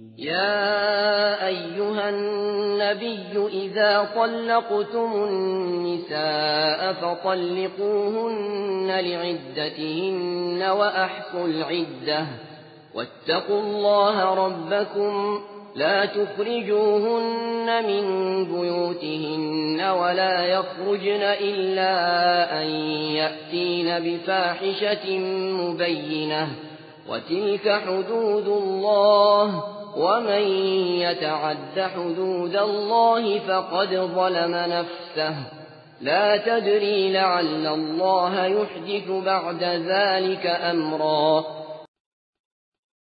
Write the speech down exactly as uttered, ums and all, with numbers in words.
يا أيها النبي إذا طلقتم النساء فطلقوهن لعدتهن وأحصوا العدة واتقوا الله ربكم لا تخرجوهن من بيوتهن ولا يخرجن إلا أن يأتين بفاحشة مبينة وتلك حدود الله ومن يتعد حدود الله فقد ظلم نفسه لا تدري لعل الله يحدث بعد ذلك أمرا